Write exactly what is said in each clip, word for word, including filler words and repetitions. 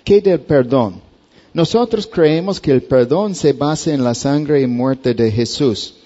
¿Qué del perdón? Nosotros creemos que el perdón se basa en la sangre y muerte de Jesús.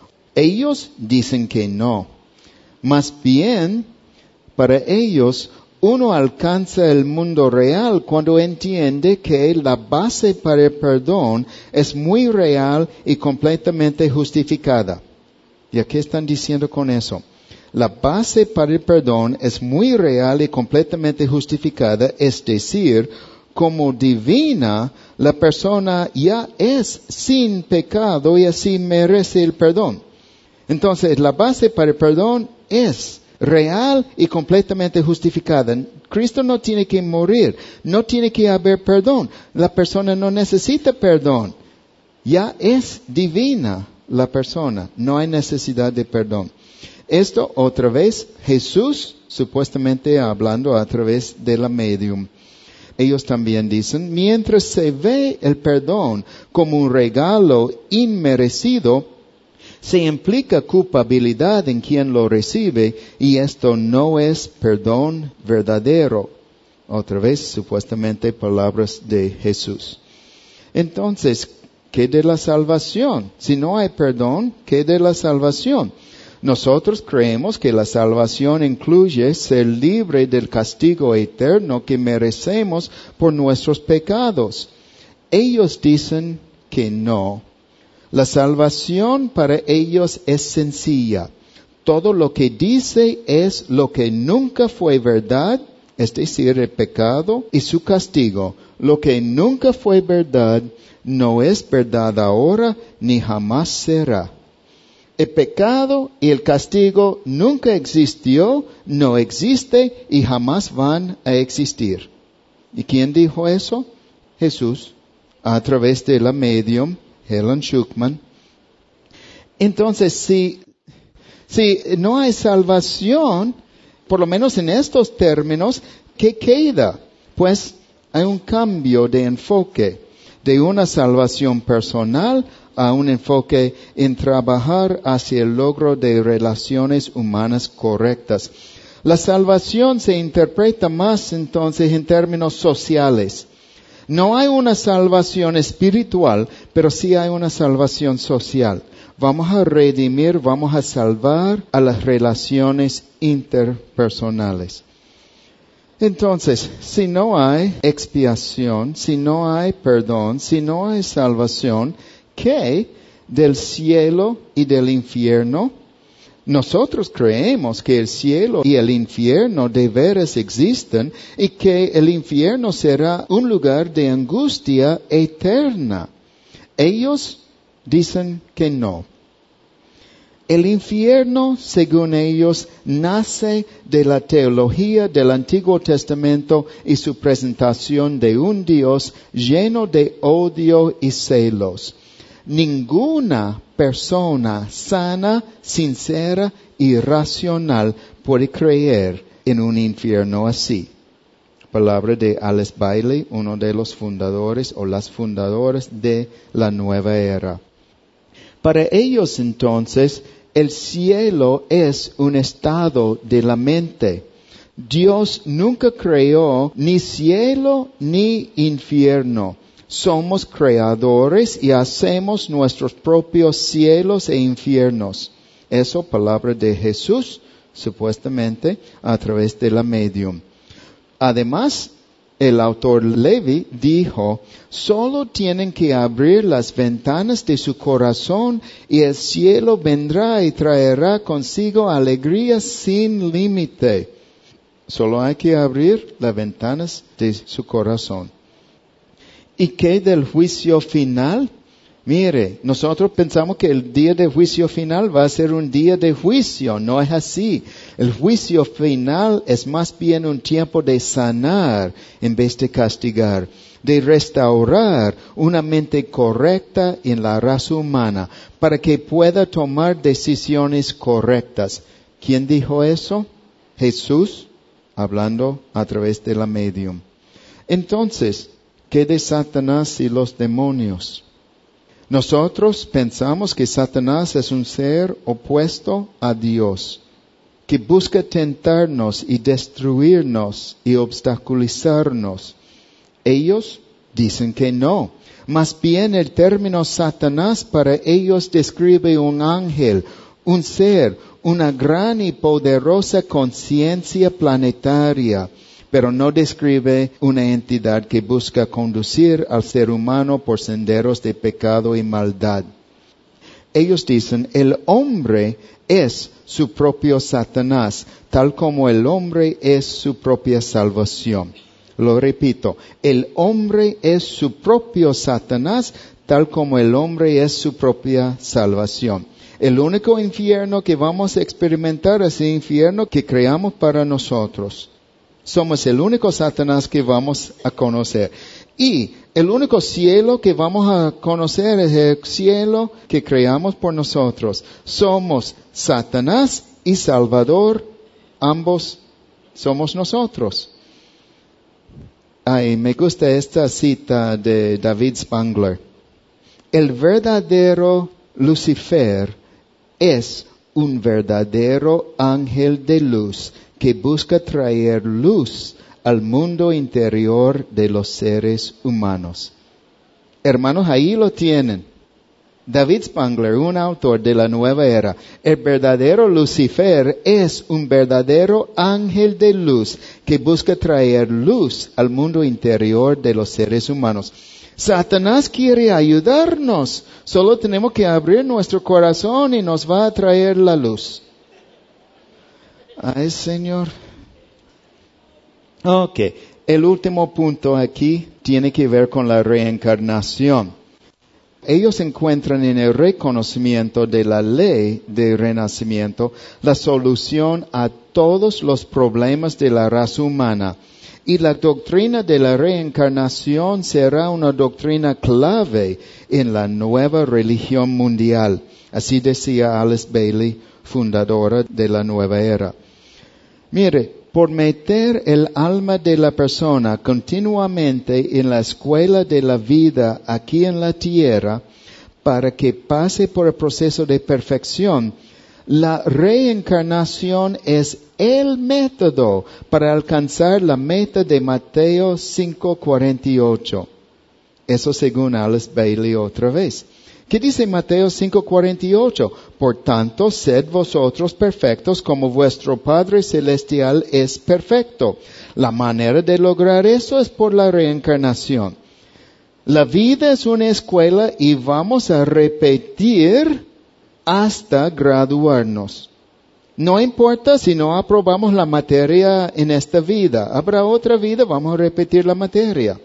Ellos dicen que no. Más bien, para ellos, uno alcanza el mundo real cuando entiende que la base para el perdón es muy real y completamente justificada. ¿Y qué están diciendo con eso? La base para el perdón es muy real y completamente justificada, es decir, como divina, la persona ya es sin pecado y así merece el perdón. Entonces, la base para el perdón es real y completamente justificada. Cristo no tiene que morir, no tiene que haber perdón. La persona no necesita perdón. Ya es divina la persona, no hay necesidad de perdón. Esto otra vez, Jesús supuestamente hablando a través de la medium. Ellos también dicen, mientras se ve el perdón como un regalo inmerecido, se implica culpabilidad en quien lo recibe y esto no es perdón verdadero. Otra vez, supuestamente palabras de Jesús. Entonces, ¿qué de la salvación? Si no hay perdón, ¿qué de la salvación? Nosotros creemos que la salvación incluye ser libre del castigo eterno que merecemos por nuestros pecados. Ellos dicen que no. La salvación para ellos es sencilla. Todo lo que dice es lo que nunca fue verdad, es decir, el pecado y su castigo. Lo que nunca fue verdad no es verdad ahora ni jamás será. El pecado y el castigo nunca existió, no existe y jamás van a existir. ¿Y quién dijo eso? Jesús, a través de la medium Helen Schucman. Entonces, si, si no hay salvación, por lo menos en estos términos, ¿qué queda? Pues hay un cambio de enfoque, de una salvación personal a un enfoque en trabajar hacia el logro de relaciones humanas correctas. La salvación se interpreta más entonces en términos sociales. No hay una salvación espiritual, pero sí hay una salvación social. Vamos a redimir, vamos a salvar a las relaciones interpersonales. Entonces, si no hay expiación, si no hay perdón, si no hay salvación, ¿qué del cielo y del infierno? Nosotros creemos que el cielo y el infierno de veras existen y que el infierno será un lugar de angustia eterna. Ellos dicen que no. El infierno, según ellos, nace de la teología del Antiguo Testamento y su presentación de un Dios lleno de odio y celos. Ninguna persona sana, sincera y racional puede creer en un infierno así. Palabra de Alice Bailey, uno de los fundadores o las fundadoras de la nueva era. Para ellos entonces, el cielo es un estado de la mente. Dios nunca creó ni cielo ni infierno. Somos creadores y hacemos nuestros propios cielos e infiernos. Eso, palabra de Jesús, supuestamente, a través de la medium. Además, el autor Levi dijo, solo tienen que abrir las ventanas de su corazón y el cielo vendrá y traerá consigo alegría sin límite. Solo hay que abrir las ventanas de su corazón. ¿Y qué del juicio final? Mire, nosotros pensamos que el día de juicio final va a ser un día de juicio. No es así. El juicio final es más bien un tiempo de sanar en vez de castigar, de restaurar una mente correcta en la raza humana para que pueda tomar decisiones correctas. ¿Quién dijo eso? Jesús, hablando a través de la medium. Entonces, ¿qué de Satanás y los demonios? Nosotros pensamos que Satanás es un ser opuesto a Dios, que busca tentarnos y destruirnos y obstaculizarnos. Ellos dicen que no. Más bien el término Satanás para ellos describe un ángel, un ser, una gran y poderosa conciencia planetaria, pero no describe una entidad que busca conducir al ser humano por senderos de pecado y maldad. Ellos dicen, el hombre es su propio Satanás, tal como el hombre es su propia salvación. Lo repito, el hombre es su propio Satanás, tal como el hombre es su propia salvación. El único infierno que vamos a experimentar es el infierno que creamos para nosotros. Somos el único Satanás que vamos a conocer. Y el único cielo que vamos a conocer es el cielo que creamos por nosotros. Somos Satanás y Salvador, ambos somos nosotros. Ay, me gusta esta cita de David Spangler. El verdadero Lucifer es un verdadero ángel de luz que busca traer luz al mundo interior de los seres humanos. Hermanos, ahí lo tienen. David Spangler, un autor de la nueva era. El verdadero Lucifer es un verdadero ángel de luz que busca traer luz al mundo interior de los seres humanos. Satanás quiere ayudarnos. Solo tenemos que abrir nuestro corazón y nos va a traer la luz. Ay, Señor. Ok, el último punto aquí tiene que ver con la reencarnación. Ellos encuentran en el reconocimiento de la ley de renacimiento la solución a todos los problemas de la raza humana. Y la doctrina de la reencarnación será una doctrina clave en la nueva religión mundial. Así decía Alice Bailey, fundadora de la nueva era. Mire, por meter el alma de la persona continuamente en la escuela de la vida aquí en la tierra, para que pase por el proceso de perfección, la reencarnación es el método para alcanzar la meta de Mateo cinco cuarenta y ocho. Eso según Alice Bailey otra vez. ¿Qué dice Mateo cinco cuarenta y ocho? Por tanto, sed vosotros perfectos como vuestro Padre Celestial es perfecto. La manera de lograr eso es por la reencarnación. La vida es una escuela y vamos a repetir hasta graduarnos. No importa si no aprobamos la materia en esta vida. Habrá otra vida, vamos a repetir la materia.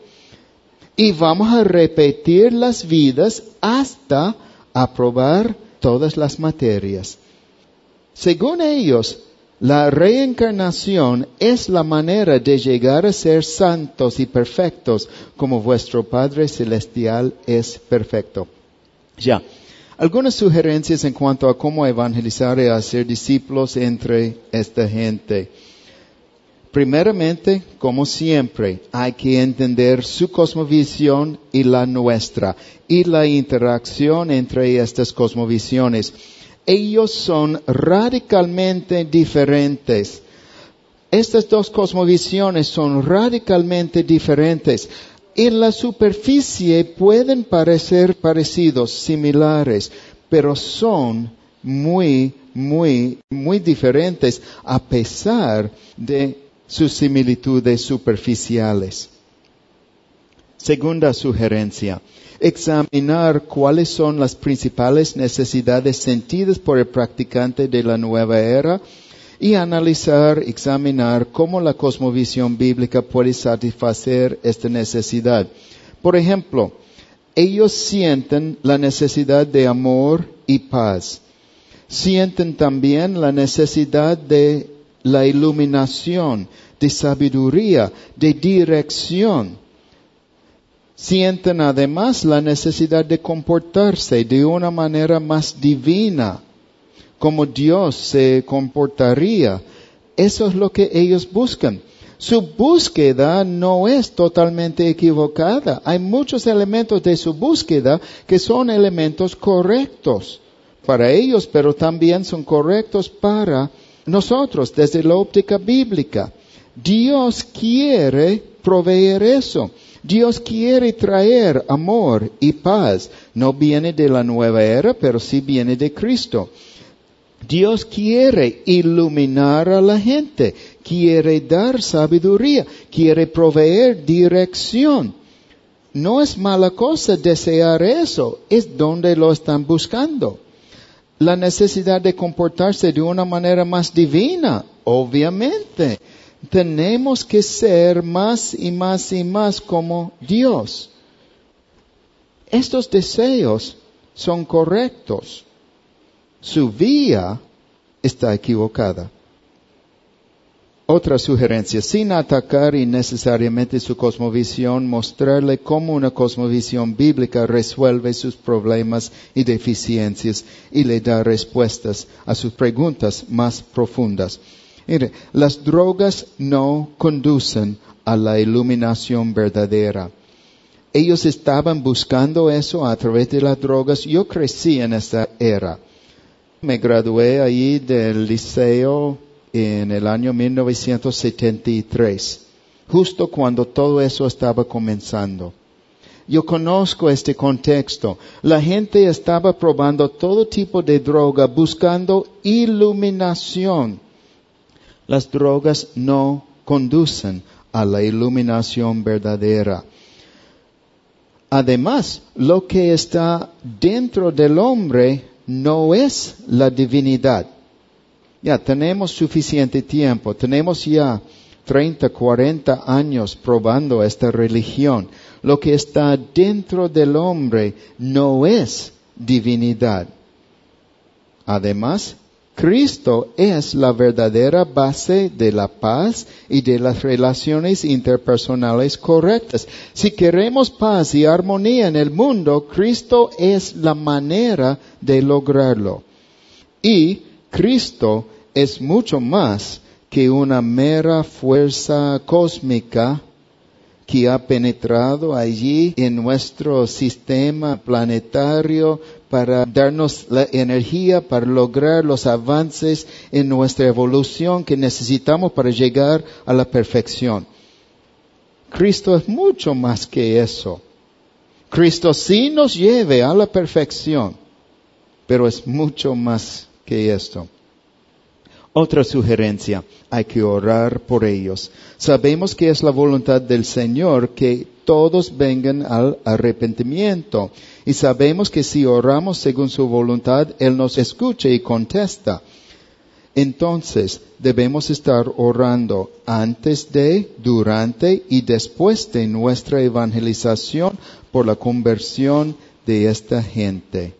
Y vamos a repetir las vidas hasta aprobar todas las materias. Según ellos, la reencarnación es la manera de llegar a ser santos y perfectos como vuestro Padre Celestial es perfecto. Ya, algunas sugerencias en cuanto a cómo evangelizar y hacer discípulos entre esta gente. Primeramente, como siempre, hay que entender su cosmovisión y la nuestra, y la interacción entre estas cosmovisiones. Ellos son radicalmente diferentes. Estas dos cosmovisiones son radicalmente diferentes. En la superficie pueden parecer parecidos, similares, pero son muy, muy, muy diferentes a pesar de sus similitudes superficiales. Segunda sugerencia, examinar cuáles son las principales necesidades sentidas por el practicante de la nueva era y analizar, examinar cómo la cosmovisión bíblica puede satisfacer esta necesidad. Por ejemplo, ellos sienten la necesidad de amor y paz. Sienten también la necesidad de la iluminación, de sabiduría, de dirección. Sienten además la necesidad de comportarse de una manera más divina, como Dios se comportaría. Eso es lo que ellos buscan. Su búsqueda no es totalmente equivocada. Hay muchos elementos de su búsqueda que son elementos correctos para ellos, pero también son correctos para nosotros desde la óptica bíblica. Dios quiere proveer eso. Dios quiere traer amor y paz. No viene de la nueva era, pero sí viene de Cristo. Dios quiere iluminar a la gente, quiere dar sabiduría, quiere proveer dirección. No es mala cosa desear eso, es donde lo están buscando. La necesidad de comportarse de una manera más divina, obviamente. Tenemos que ser más y más y más como Dios. Estos deseos son correctos. Su vía está equivocada. Otra sugerencia, sin atacar innecesariamente su cosmovisión, mostrarle cómo una cosmovisión bíblica resuelve sus problemas y deficiencias y le da respuestas a sus preguntas más profundas. Mire, las drogas no conducen a la iluminación verdadera. Ellos estaban buscando eso a través de las drogas. Yo crecí en esta era. Me gradué ahí del liceo en el año mil novecientos setenta y tres, justo cuando todo eso estaba comenzando. Yo conozco este contexto. La gente estaba probando todo tipo de droga, buscando iluminación. Las drogas no conducen a la iluminación verdadera. Además, lo que está dentro del hombre no es la divinidad. Ya tenemos suficiente tiempo, tenemos ya treinta, cuarenta años probando esta religión. Lo que está dentro del hombre no es divinidad. Además, Cristo es la verdadera base de la paz y de las relaciones interpersonales correctas. Si queremos paz y armonía en el mundo, Cristo es la manera de lograrlo. Y Cristo es mucho más que una mera fuerza cósmica que ha penetrado allí en nuestro sistema planetario para darnos la energía para lograr los avances en nuestra evolución que necesitamos para llegar a la perfección. Cristo es mucho más que eso. Cristo sí nos lleve a la perfección, pero es mucho más que esto. Otra sugerencia, hay que orar por ellos. Sabemos que es la voluntad del Señor que todos vengan al arrepentimiento. Y sabemos que si oramos según su voluntad, Él nos escucha y contesta. Entonces, debemos estar orando antes de, durante y después de nuestra evangelización por la conversión de esta gente.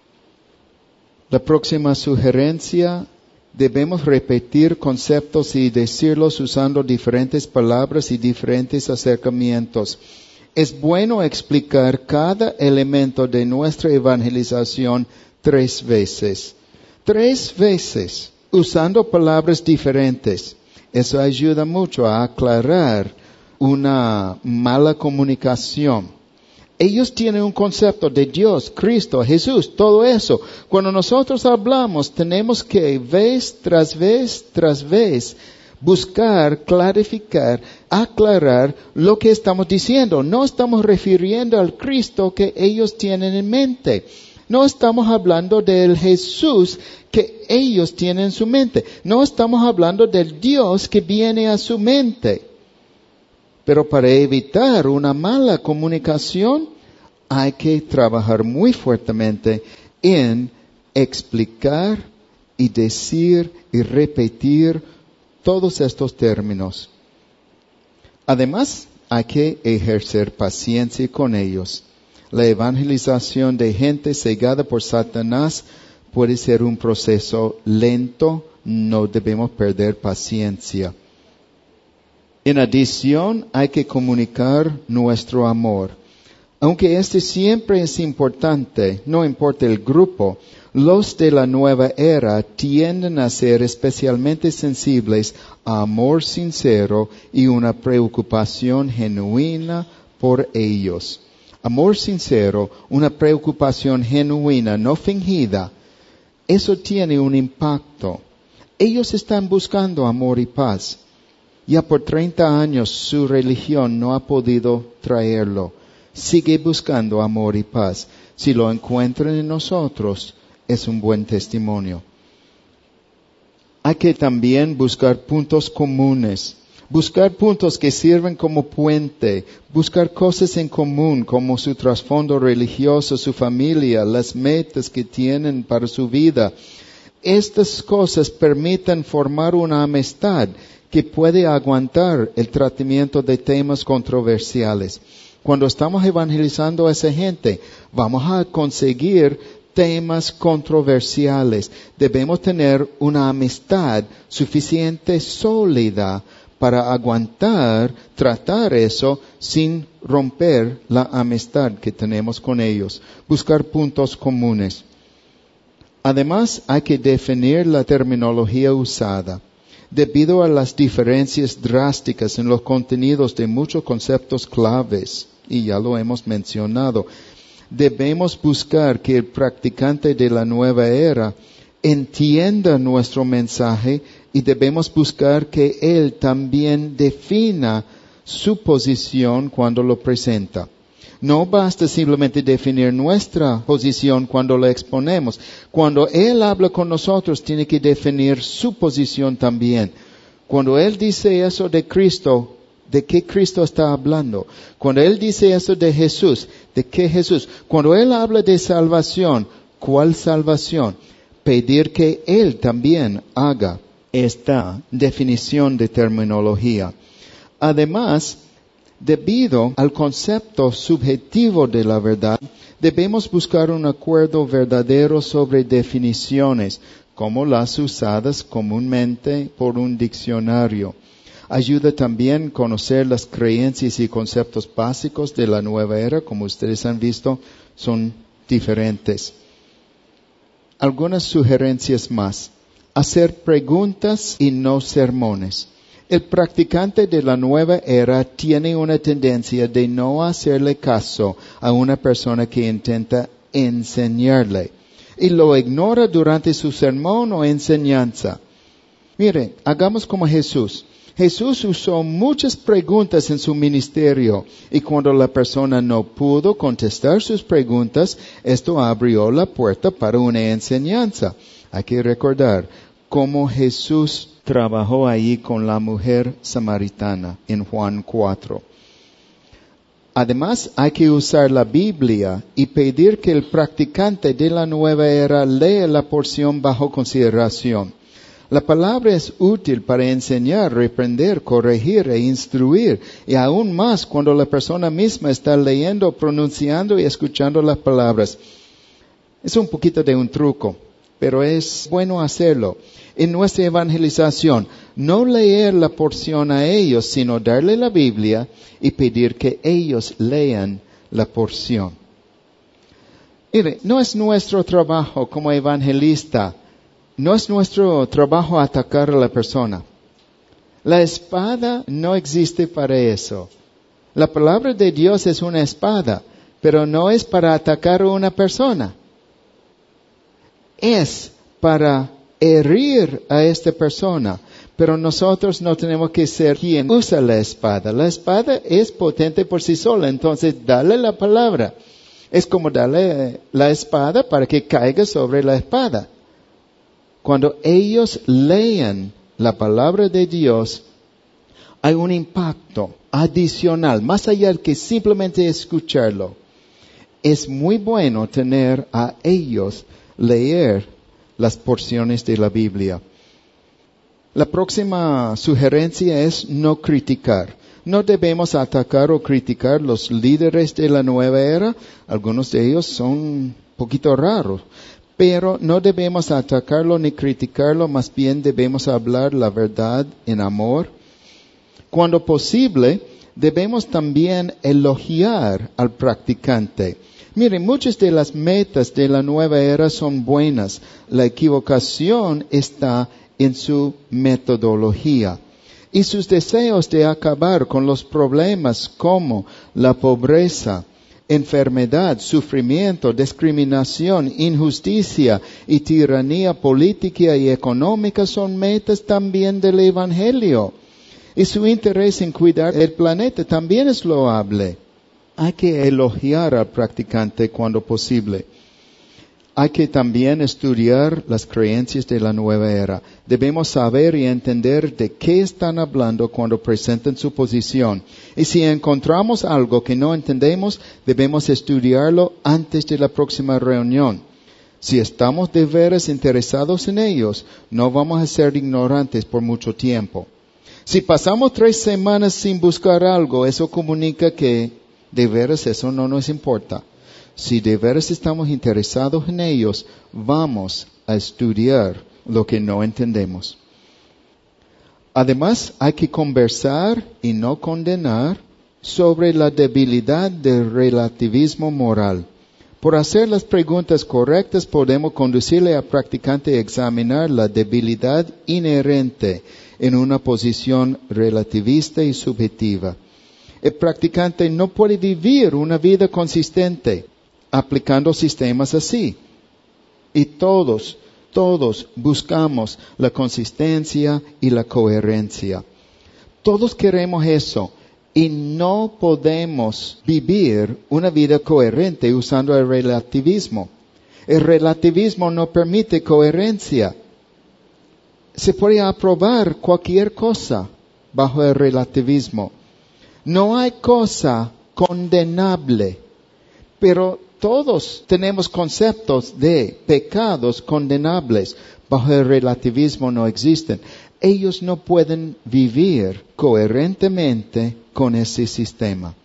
La próxima sugerencia, debemos repetir conceptos y decirlos usando diferentes palabras y diferentes acercamientos. Es bueno explicar cada elemento de nuestra evangelización tres veces. Tres veces, usando palabras diferentes. Eso ayuda mucho a aclarar una mala comunicación. Ellos tienen un concepto de Dios, Cristo, Jesús, todo eso. Cuando nosotros hablamos, tenemos que vez tras vez tras vez buscar, clarificar, aclarar lo que estamos diciendo. No estamos refiriendo al Cristo que ellos tienen en mente. No estamos hablando del Jesús que ellos tienen en su mente. No estamos hablando del Dios que viene a su mente. Pero para evitar una mala comunicación, hay que trabajar muy fuertemente en explicar y decir y repetir todos estos términos. Además, hay que ejercer paciencia con ellos. La evangelización de gente cegada por Satanás puede ser un proceso lento, no debemos perder paciencia. En adición, hay que comunicar nuestro amor. Aunque este siempre es importante, no importa el grupo, los de la nueva era tienden a ser especialmente sensibles a amor sincero y una preocupación genuina por ellos. Amor sincero, una preocupación genuina, no fingida, eso tiene un impacto. Ellos están buscando amor y paz. Ya por treinta años su religión no ha podido traerlo. Sigue buscando amor y paz. Si lo encuentran en nosotros, es un buen testimonio. Hay que también buscar puntos comunes. Buscar puntos que sirven como puente, buscar cosas en común como su trasfondo religioso, su familia, las metas que tienen para su vida. Estas cosas permiten formar una amistad que puede aguantar el tratamiento de temas controversiales. Cuando estamos evangelizando a esa gente, vamos a conseguir temas controversiales. Debemos tener una amistad suficiente, sólida, para aguantar, tratar eso sin romper la amistad que tenemos con ellos. Buscar puntos comunes. Además, hay que definir la terminología usada. Debido a las diferencias drásticas en los contenidos de muchos conceptos claves, y ya lo hemos mencionado, debemos buscar que el practicante de la nueva era entienda nuestro mensaje y debemos buscar que él también defina su posición cuando lo presenta. No basta simplemente definir nuestra posición cuando la exponemos. Cuando él habla con nosotros, tiene que definir su posición también. Cuando él dice eso de Cristo, ¿de qué Cristo está hablando? Cuando él dice eso de Jesús, ¿de qué Jesús? Cuando él habla de salvación, ¿cuál salvación? Pedir que él también haga esta definición de terminología. Además, debido al concepto subjetivo de la verdad, debemos buscar un acuerdo verdadero sobre definiciones, como las usadas comúnmente por un diccionario. Ayuda también a conocer las creencias y conceptos básicos de la nueva era, como ustedes han visto, son diferentes. Algunas sugerencias más. Hacer preguntas y no sermones. El practicante de la nueva era tiene una tendencia de no hacerle caso a una persona que intenta enseñarle y lo ignora durante su sermón o enseñanza. Mire, hagamos como Jesús. Jesús usó muchas preguntas en su ministerio y cuando la persona no pudo contestar sus preguntas, esto abrió la puerta para una enseñanza. Hay que recordar cómo Jesús trabajó ahí con la mujer samaritana en Juan cuatro. Además, hay que usar la Biblia y pedir que el practicante de la nueva era lea la porción bajo consideración. La palabra es útil para enseñar, reprender, corregir e instruir, y aún más cuando la persona misma está leyendo, pronunciando y escuchando las palabras. Es un poquito de un truco, pero es bueno hacerlo. En nuestra evangelización, no leer la porción a ellos, sino darle la Biblia y pedir que ellos lean la porción. Mire, no es nuestro trabajo como evangelista, no es nuestro trabajo atacar a la persona. La espada no existe para eso. La palabra de Dios es una espada, pero no es para atacar a una persona. Es para herir a esta persona, pero nosotros no tenemos que ser quien usa la espada. La espada es potente por sí sola, entonces dale la palabra. Es como darle la espada para que caiga sobre la espada. Cuando ellos lean la palabra de Dios, hay un impacto adicional, más allá de que simplemente escucharlo. Es muy bueno tener a ellos leer las porciones de la Biblia. La próxima sugerencia es no criticar. No debemos atacar o criticar los líderes de la nueva era. Algunos de ellos son un poquito raros. Pero no debemos atacarlo ni criticarlo, más bien debemos hablar la verdad en amor. Cuando posible, debemos también elogiar al practicante. Miren, muchas de las metas de la nueva era son buenas. La equivocación está en su metodología. Y sus deseos de acabar con los problemas como la pobreza, enfermedad, sufrimiento, discriminación, injusticia y tiranía política y económica son metas también del Evangelio. Y su interés en cuidar el planeta también es loable. Hay que elogiar al practicante cuando posible. Hay que también estudiar las creencias de la nueva era. Debemos saber y entender de qué están hablando cuando presentan su posición. Y si encontramos algo que no entendemos, debemos estudiarlo antes de la próxima reunión. Si estamos de veras interesados en ellos, no vamos a ser ignorantes por mucho tiempo. Si pasamos tres semanas sin buscar algo, eso comunica que de veras eso no nos importa. Si de veras estamos interesados en ellos, vamos a estudiar lo que no entendemos. Además, hay que conversar y no condenar sobre la debilidad del relativismo moral. Por hacer las preguntas correctas, podemos conducirle al practicante a examinar la debilidad inherente en una posición relativista y subjetiva. El practicante no puede vivir una vida consistente aplicando sistemas así. Y todos, todos buscamos la consistencia y la coherencia. Todos queremos eso. Y no podemos vivir una vida coherente usando el relativismo. El relativismo no permite coherencia. Se puede aprobar cualquier cosa bajo el relativismo. No hay cosa condenable, pero todos tenemos conceptos de pecados condenables. Bajo el relativismo no existen. Ellos no pueden vivir coherentemente con ese sistema.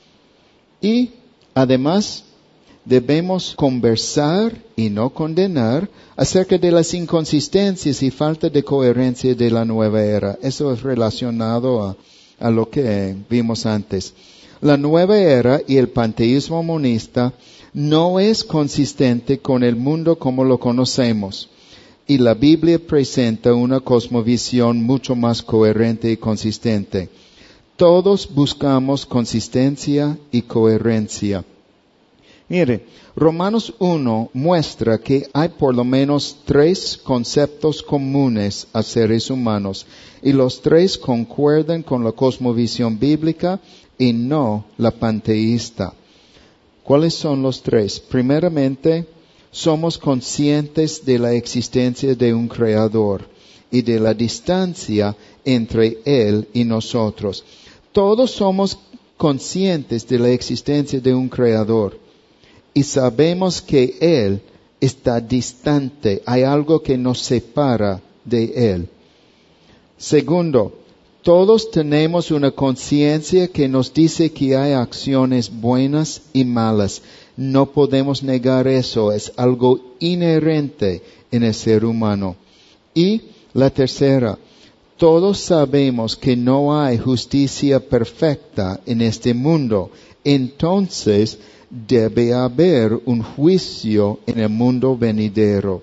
Y además debemos conversar y no condenar acerca de las inconsistencias y falta de coherencia de la nueva era. Eso es relacionado a, a lo que vimos antes. La nueva era y el panteísmo monista no es consistente con el mundo como lo conocemos. Y la Biblia presenta una cosmovisión mucho más coherente y consistente. Todos buscamos consistencia y coherencia. Mire, Romanos uno muestra que hay por lo menos tres conceptos comunes a seres humanos, y los tres concuerdan con la cosmovisión bíblica y no la panteísta. ¿Cuáles son los tres? Primeramente, somos conscientes de la existencia de un creador y de la distancia entre él y nosotros. Todos somos conscientes de la existencia de un creador y sabemos que él está distante. Hay algo que nos separa de él. Segundo, todos tenemos una conciencia que nos dice que hay acciones buenas y malas. No podemos negar eso, es algo inherente en el ser humano. Y la tercera, todos sabemos que no hay justicia perfecta en este mundo. Entonces, debe haber un juicio en el mundo venidero.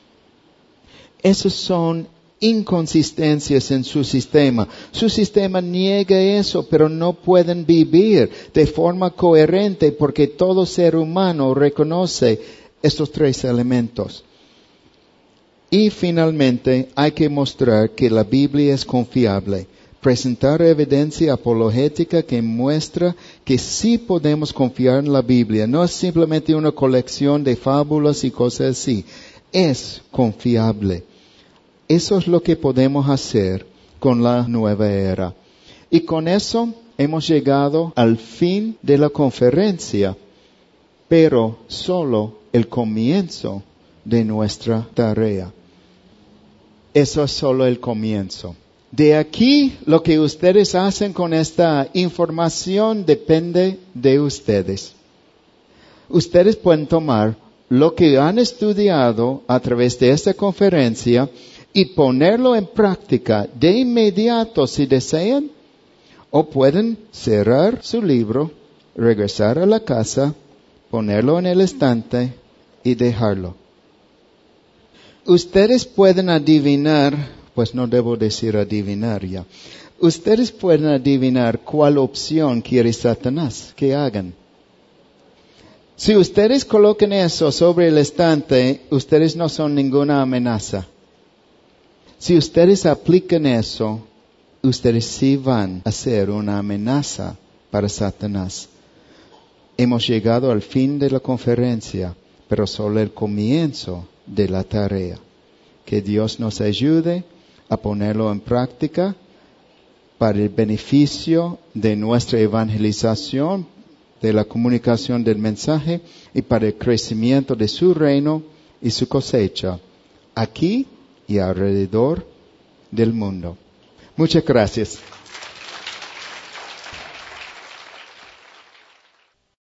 Esas son inconsistencias en su sistema. Su sistema niega eso, pero no pueden vivir de forma coherente porque todo ser humano reconoce estos tres elementos. Y finalmente hay que mostrar que la Biblia es confiable. Presentar evidencia apologética que muestra que sí podemos confiar en la Biblia. No es simplemente una colección de fábulas y cosas así. Es confiable. Eso es lo que podemos hacer con la nueva era. Y con eso hemos llegado al fin de la conferencia, pero solo el comienzo de nuestra tarea. Eso es solo el comienzo. De aquí, lo que ustedes hacen con esta información depende de ustedes. Ustedes pueden tomar lo que han estudiado a través de esta conferencia y ponerlo en práctica de inmediato si desean, o pueden cerrar su libro, regresar a la casa, ponerlo en el estante y dejarlo. Ustedes pueden adivinar, pues no debo decir adivinar ya, ustedes pueden adivinar cuál opción quiere Satanás que hagan. Si ustedes colocan eso sobre el estante, ustedes no son ninguna amenaza. Si ustedes aplican eso, ustedes sí van a ser una amenaza para Satanás. Hemos llegado al fin de la conferencia, pero solo el comienzo de la tarea. Que Dios nos ayude a ponerlo en práctica para el beneficio de nuestra evangelización, de la comunicación del mensaje y para el crecimiento de su reino y su cosecha, aquí y alrededor del mundo. Muchas gracias.